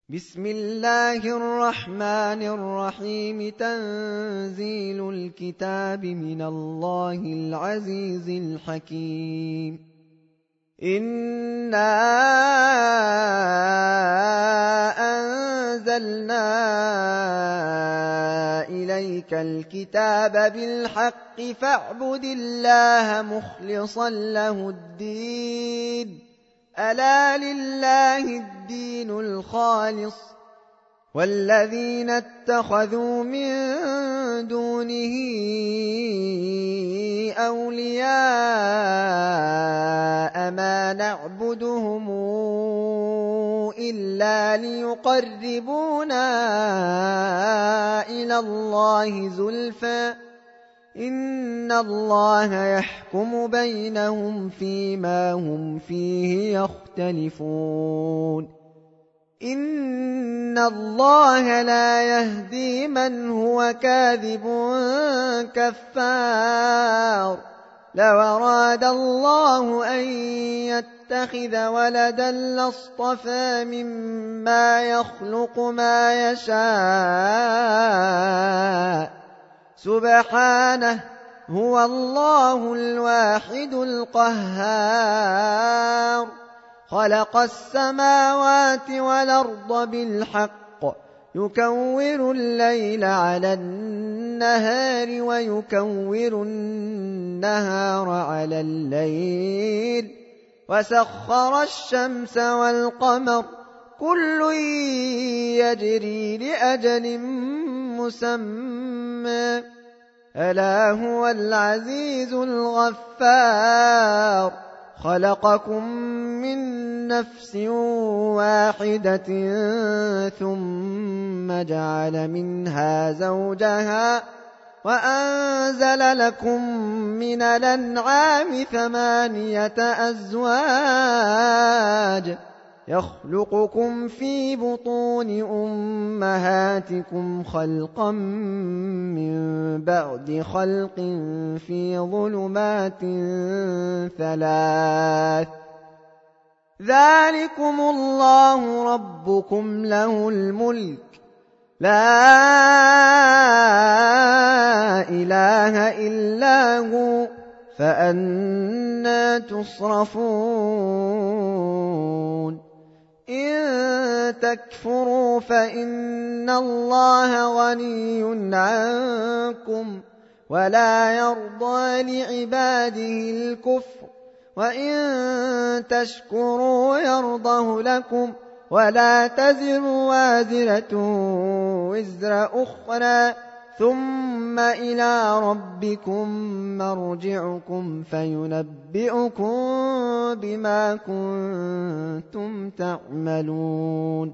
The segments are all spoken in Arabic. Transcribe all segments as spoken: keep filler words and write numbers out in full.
بسم الله الرحمن الرحيم تنزيل الكتاب من الله العزيز الحكيم إنا أنزلنا إليك الكتاب بالحق فاعبد الله مخلصا له الدين ألا لله الدين الخالص والذين اتخذوا من دونه أولياء ما نعبدهم إلا ليقربونا إلى الله زلفى إن الله يحكم بينهم فيما هم فيه يختلفون إن الله لا يهدي من هو كاذب كفار لو أراد الله أن يتخذ ولدا لاصطفى مما يخلق ما يشاء سبحانه هو الله الواحد القهار خلق السماوات والأرض بالحق يكور الليل على النهار ويكور النهار على الليل وسخر الشمس والقمر كل يجري لأجل مسمى ألا هو العزيز الغفار خلقكم من نفس واحدة ثم جعل منها زوجها وأنزل لكم من الأنعام ثمانية أزواج يخلقكم في بطون أمهاتكم خلقا من بعد خلق في ظلمات ثلاث ذلكم الله ربكم له الملك لا إله إلا هو فأنى تصرفون إن تكفروا فإن الله غني عنكم ولا يرضى لعباده الكفر وإن تشكروا يرضه لكم ولا تزر وازرة وزر أخرى ثم إلى ربكم مرجعكم فينبئكم بما كنتم تعملون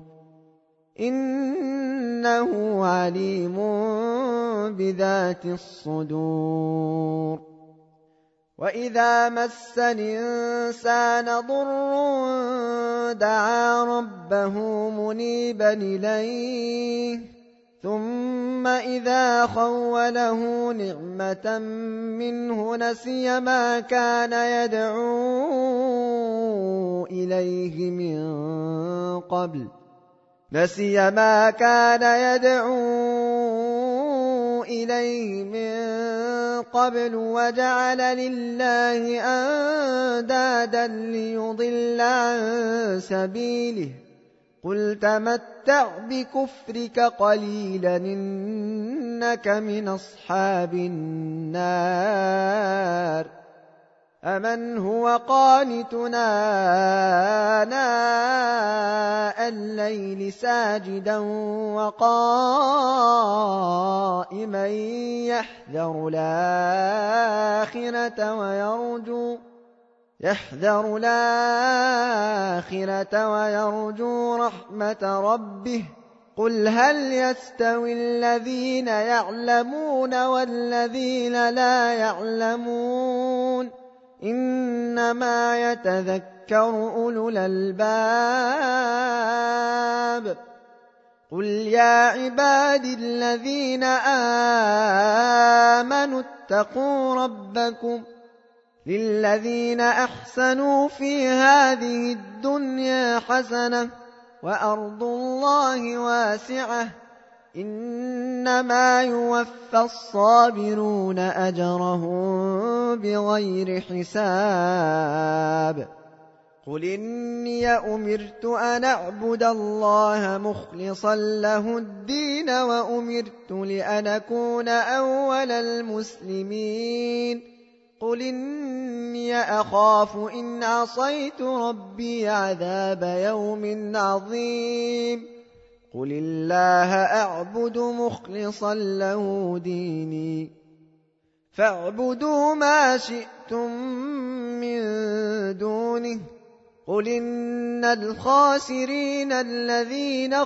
إنه عليم بذات الصدور وإذا مس الإنسان ضر دعا ربه منيبا إليه ثم إذا خوله نعمة منه نسي ما كان يدعو إليه من قبل نسي ما كان يدعو إليه من قبل وجعل لله أندادا ليضل عن سبيله قل تمتع بكفرك قليلا إنك من أصحاب النار أمن هو قانتنا آناء الليل ساجدا وقائما يحذر الآخرة ويرجو يحذر الآخرة ويرجو رحمة ربه قل هل يستوي الذين يعلمون والذين لا يعلمون إنما يتذكر أولو الألباب قل يا عبادي الذين آمنوا اتقوا ربكم للذين أحسنوا في هذه الدنيا حسنة وأرض الله واسعة إنما يوفى الصابرون أجرهم بغير حساب قل إني أمرت أن أعبد الله مخلصا له الدين وأمرت لأن أكون أول المسلمين قل إني أخاف إن عصيت ربي عذاب يوم عظيم قل الله أعبد مخلصا له ديني فاعبدوا ما شئتم من دونه قل إن الخاسرين الذين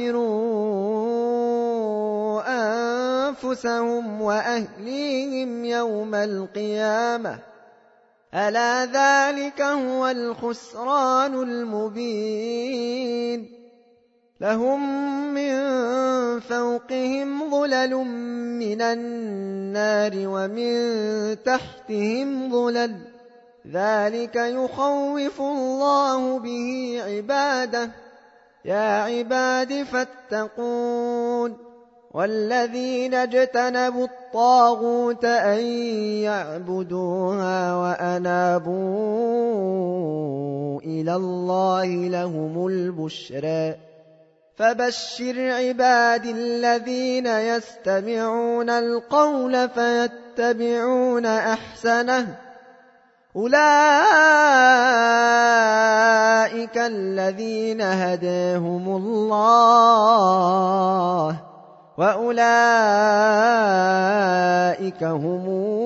خسروا أنفسهم وأهليهم يوم القيامة ألا ذلك هو الخسران المبين لهم من فوقهم ظلل من النار ومن تحتهم ظلل ذلك يخوف الله به عباده يا عباد فاتقون والذين اجتنبوا الطاغوت أن يعبدوها وأنابوا إلى الله لهم البشرى فبشر عباد الذين يستمعون القول فيتبعون أحسنه أولئك الذين هداهم الله وأولئك هم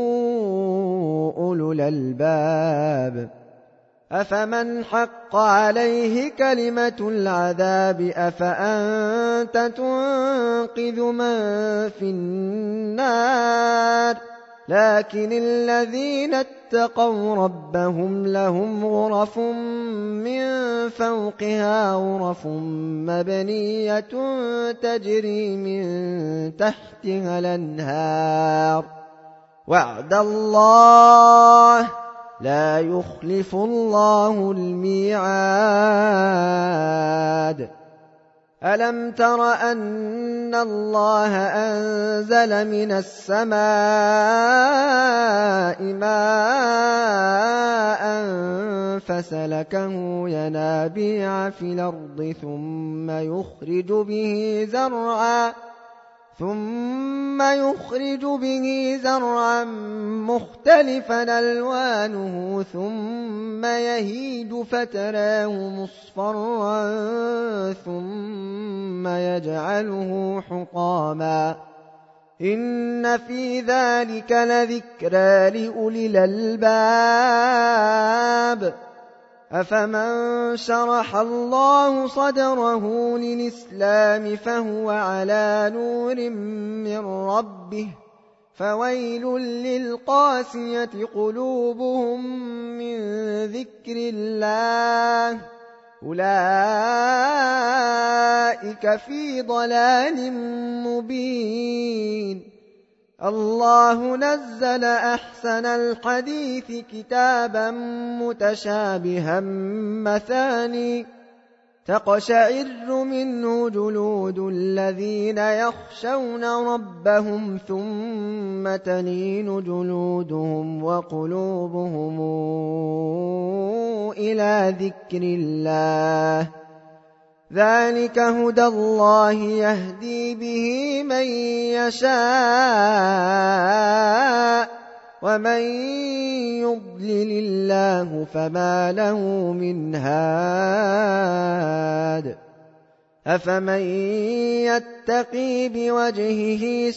أولو الألباب أفمن حق عليه كلمة العذاب أفأنت تنقذ من في النار لكن الذين اتقوا ربهم لهم غرف من فوقها غرف مبنية تجري من تحتها الأنهار وعد الله لا يخلف الله الميعاد ألم تر أن الله أنزل من السماء ماء فسلكه ينابيع في الأرض ثم يخرج به زرعا ثم يخرج به زرعا مختلفا ألوانه ثم يهيج فتراه مصفرا ثم يجعله حطاما إن في ذلك لذكرى لأولي الألباب أفمن شرح الله صدره للإسلام فهو على نور من ربه فويل للقاسية قلوبهم من ذكر الله أولئك في ضلال مبين الله نزل أحسن الحديث كتابا متشابها مثاني تقشعر منه جلود الذين يخشون ربهم ثم تلين جلودهم وقلوبهم إلى ذكر الله ذلك هدى الله يهدي به من يشاء ومن يضلل الله فما له من هاد أفمن يتقي بوجهه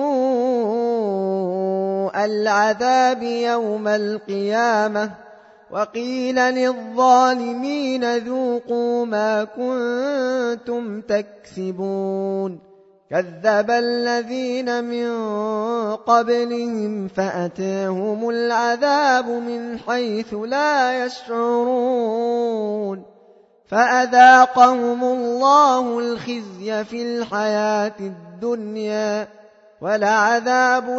سوء العذاب يوم القيامة وقيل للظالمين ذوقوا ما كنتم تكسبون كذب الذين من قبلهم فأتاهم العذاب من حيث لا يشعرون فأذاقهم الله الخزي في الحياة الدنيا ولعذاب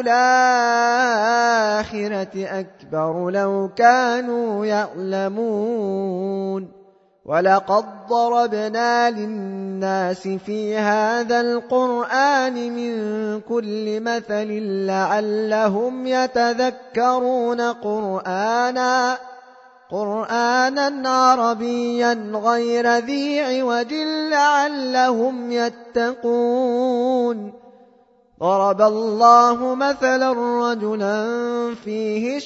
الآخرة أكبر لو كانوا يعلمون ولقد ضربنا للناس في هذا القرآن من كل مثل لعلهم يتذكرون قرآنا قرآنا عربيا غير ذي عوج لعلهم يتقون ضرب الله مثلا رجلا فيه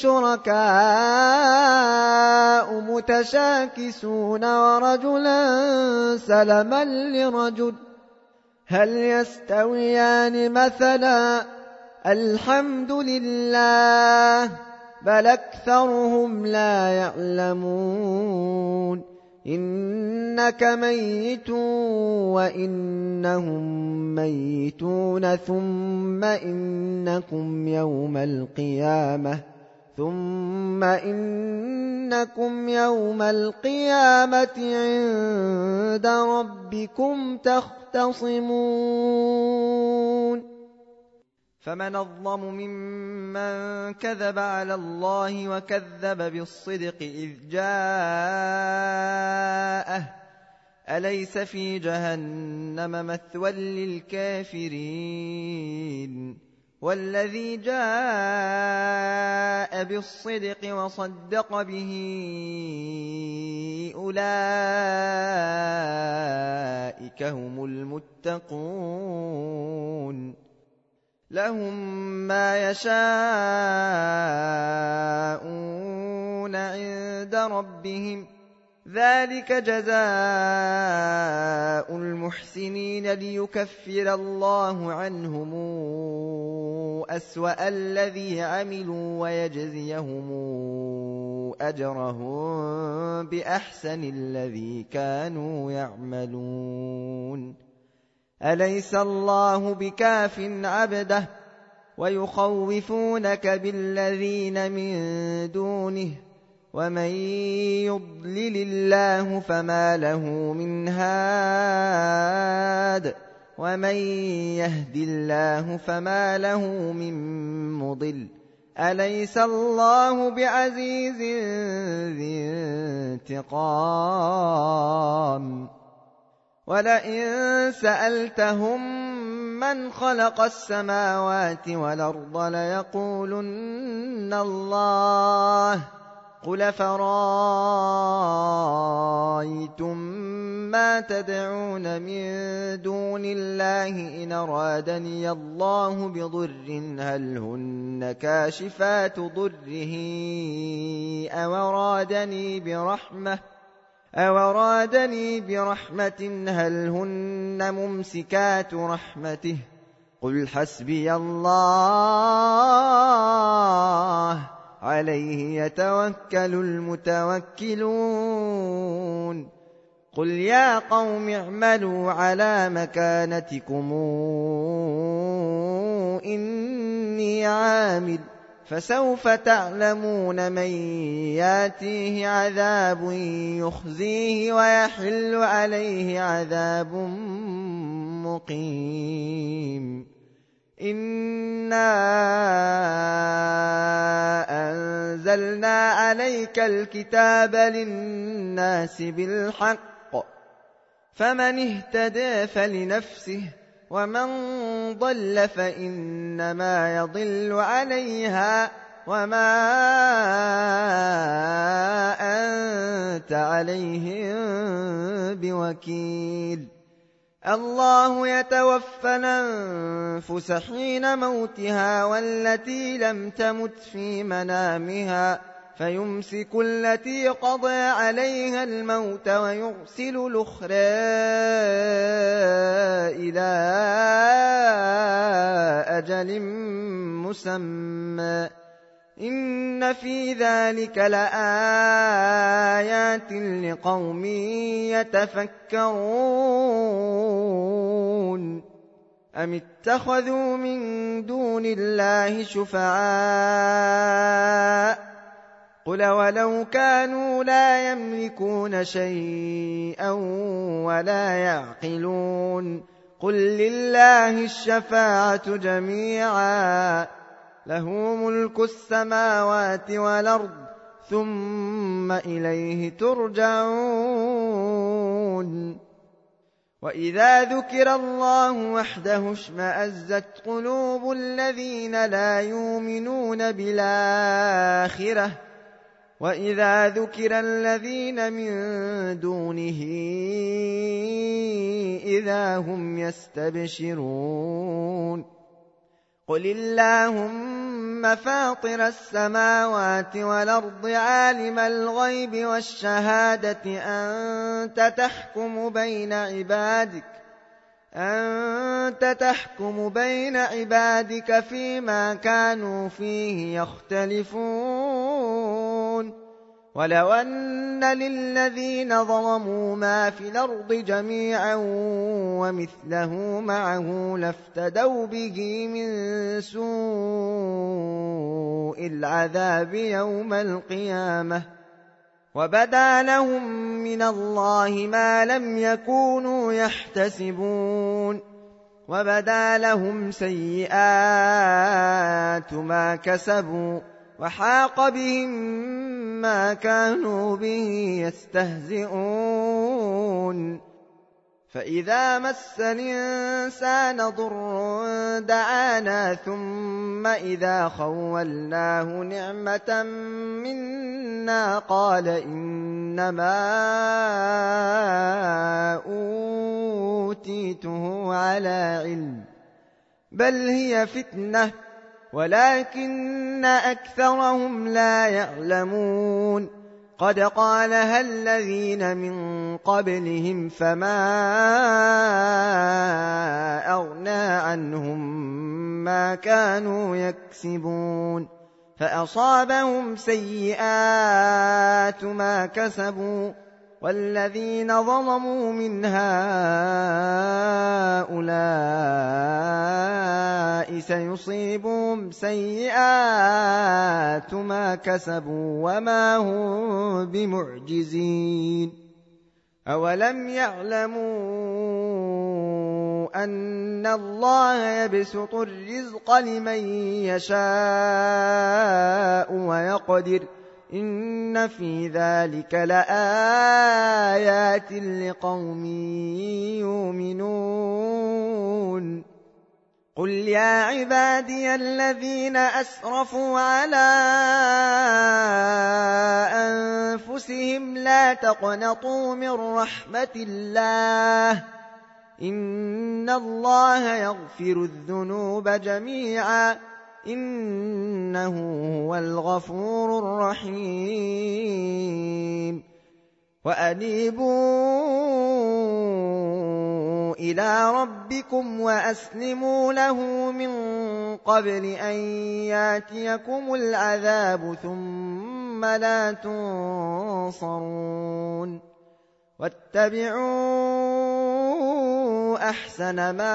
شركاء متشاكسون ورجلا سلما لرجل هل يستويان مثلا الحمد لله بل أكثرهم لا يعلمون إنك ميت وإنهم ميتون ثم إنكم يوم القيامة ثم إنكم يوم القيامة عند ربكم تختصمون فمن أظلم ممن كذب على الله وكذب بالصدق إذ جاءه أليس في جهنم مثوى للكافرين والذي جاء بالصدق وصدق به أولئك هم المتقون لهم ما يشاءون عند ربهم ذلك جزاء المحسنين ليكفر الله عنهم أسوأ الذي عملوا ويجزيهم أجرهم بأحسن الذي كانوا يعملون أليس الله بكاف عبده ويخوفونك بالذين من دونه ومن يضلل الله فما له من هاد ومن يهد الله فما له من مضل أليس الله بعزيز ذي انتقام ولئن سألتهم من خلق السماوات والأرض ليقولن الله قل فرأيتم ما تدعون من دون الله إن أرادني الله بضر هل هن كاشفات ضره أو أرادني برحمة أو أرادني برحمة هل هن ممسكات رحمته قل حسبي الله عليه يتوكل المتوكلون قل يا قوم اعملوا على مكانتكم إني عامل فسوف تعلمون من ياتيه عذاب يخزيه ويحل عليه عذاب مقيم إنا أنزلنا عليك الكتاب للناس بالحق فمن اهتدى فلنفسه ومن ضل فإنما يضل عليها وما أنت عليهم بوكيل الله يتوفى الأنفس حين موتها والتي لم تمت في منامها فيمسك التي قضى عليها الموت ويرسل الأخرى إلى أجل مسمى إن في ذلك لآيات لقوم يتفكرون أم اتخذوا من دون الله شفعاء قل ولو كانوا لا يملكون شيئا ولا يعقلون قل لله الشفاعة جميعا له ملك السماوات والأرض ثم إليه ترجعون يعلمون وإذا ذكر الله وحده اشمأزت قلوب الذين لا يؤمنون بالآخرة وإذا ذكر الذين من دونه إذا هم يستبشرون قل اللهم فاطر السماوات والأرض عالم الغيب والشهادة أنت تحكم بين عبادك أنت تحكم بين عبادك فيما كانوا فيه يختلفون ولو أن للذين ظلموا ما في الأرض جميعا ومثله معه لافتدوا به من سوء العذاب يوم القيامة وبدا لهم من الله ما لم يكونوا يحتسبون وبدا لهم سيئات ما كسبوا وحاق بهم ما كانوا به يستهزئون فإذا مس الإنسان ضر دعانا ثم إذا خولناه نعمة منا قال إنما أوتيته على علم بل هي فتنة ولكن أكثرهم لا يعلمون قد قالها الذين من قبلهم فما أغنى عنهم ما كانوا يكسبون فأصابهم سيئات ما كسبوا والذين ظلموا من هؤلاء سيصيبهم سيئات ما كسبوا وما هم بمعجزين أولم يعلموا أن الله يبسط الرزق لمن يشاء ويقدر إن في ذلك لآيات لقوم يؤمنون قل يا عبادي الذين أسرفوا على أنفسهم لا تقنطوا من رحمة الله إن الله يغفر الذنوب جميعا إنه هو الغفور الرحيم وأنيبوا إلى ربكم وأسلموا له من قبل أن ياتيكم العذاب ثم لا تنصرون واتبعوا أحسن ما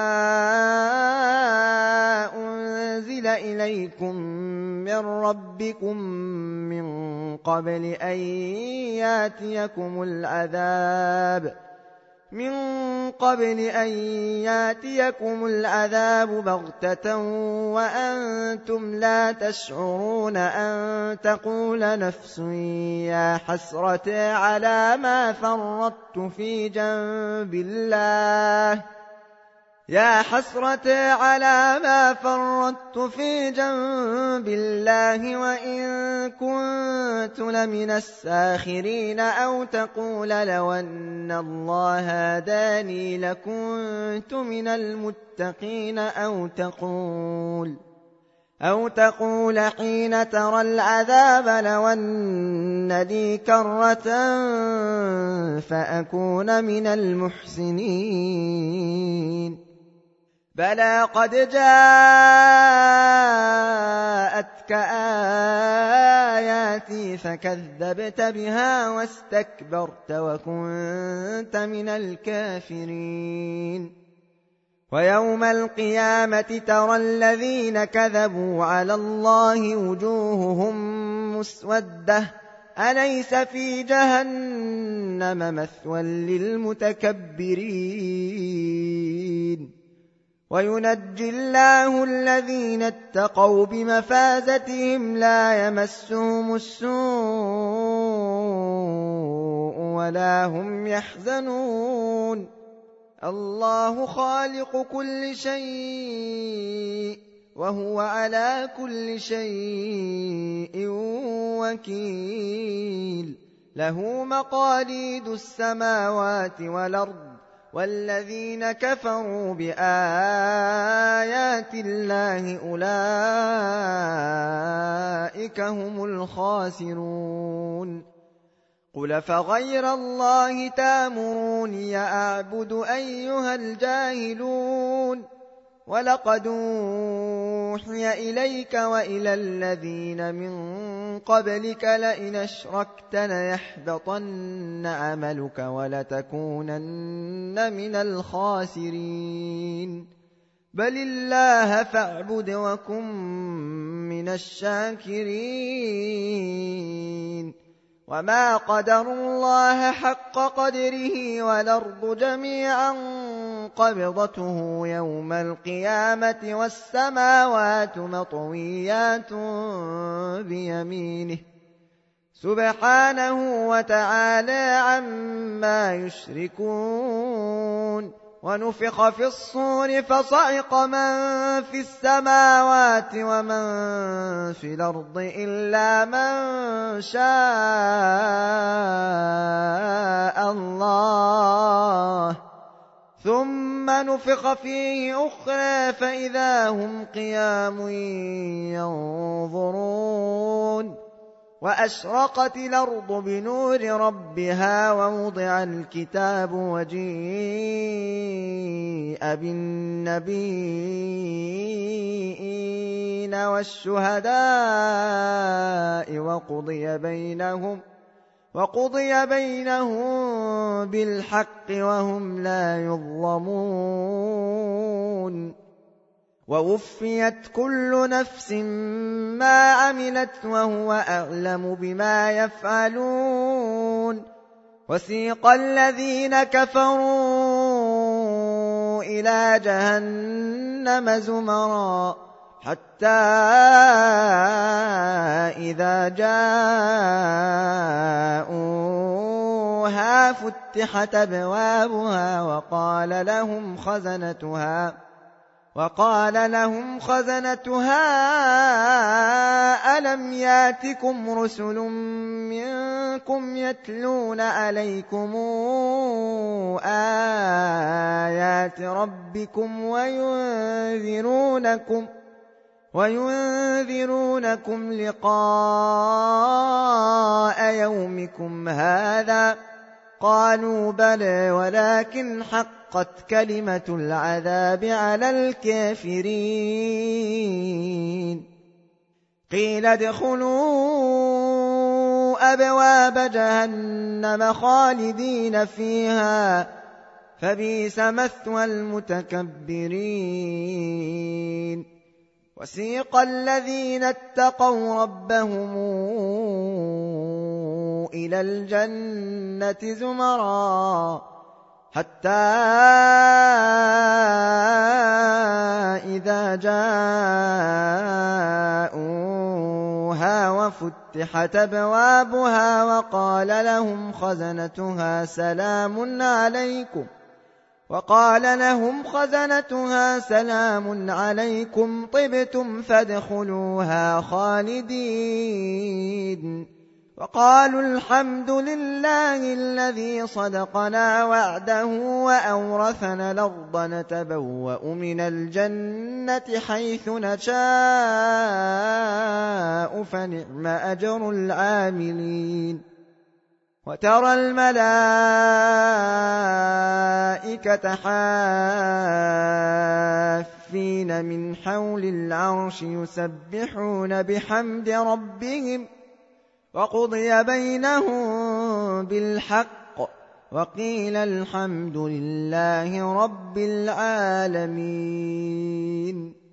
أنزل إليكم من ربكم من قبل أن ياتيكم العذاب من قبل أن ياتيكم العذاب بغتة وأنتم لا تشعرون أن تقول نفس يا حسرة على ما فرطت في جنب الله يا حسرة على ما فرطت في جنب الله وإن كنت لمن الساخرين أو تقول لو أن الله هداني لكنت من المتقين أو تقول أو تقول حين ترى العذاب لو أن لي كرة فأكون من المحسنين بلى قد جاءتك آياتي فكذبت بها واستكبرت وكنت من الكافرين ويوم القيامة ترى الذين كذبوا على الله وجوههم مسودة أليس في جهنم مثوى للمتكبرين وينجي الله الذين اتقوا بمفازتهم لا يمسهم السوء ولا هم يحزنون الله خالق كل شيء وهو على كل شيء وكيل له مقاليد السماوات والأرض والذين كفروا بآيات الله أولئك هم الخاسرون قل فغير الله تامروني أعبد أيها الجاهلون ولقد أوحي إليك وإلى الذين من قبلك لئن أشركت ليحبطن عملك ولتكونن من الخاسرين بل الله فاعبد وكن من الشاكرين وما قدروا الله حق قدره والأرض جميعا قبضته يوم القيامة والسماوات مطويات بيمينه سبحانه وتعالى عما يشركون ونفخ في الصور فصعق من في السماوات ومن في الأرض إلا من شاء الله ثم نفخ فيه أخرى فإذا هم قيام ينظرون وأشرقت الأرض بنور ربها ووضع الكتاب وجيء بالنبيين والشهداء وقضي بينهم وقضي بينهم بالحق وهم لا يظلمون ووفيت كل نفس ما عملت وهو أعلم بما يفعلون وسيق الذين كفروا إلى جهنم زمرا حتى إذا جاءوها فتحت أبوابها وقال لهم خزنتها وقال لهم خزنتها ألم ياتكم رسل منكم يتلون عليكم آيات ربكم وينذرونكم وينذرونكم لقاء يومكم هذا قالوا بلى ولكن حقت كلمة العذاب على الكافرين قيل ادخلوا أبواب جهنم خالدين فيها فبئس مثوى المتكبرين وسيق الذين اتقوا ربهم إلى الجنة زمرا حتى إذا جاءوها وفتحت أبوابها وقال لهم خزنتها سلام عليكم وقال لهم خزنتها سلام عليكم طبتم فادخلوها خالدين وقالوا الحمد لله الذي صدقنا وعده وأورثنا الأرض نتبوأ من الجنة حيث نشاء فنعم أجر العاملين وترى الملائكة حافين من حول العرش يسبحون بحمد ربهم وقضي بينهم بالحق وقيل الحمد لله رب العالمين.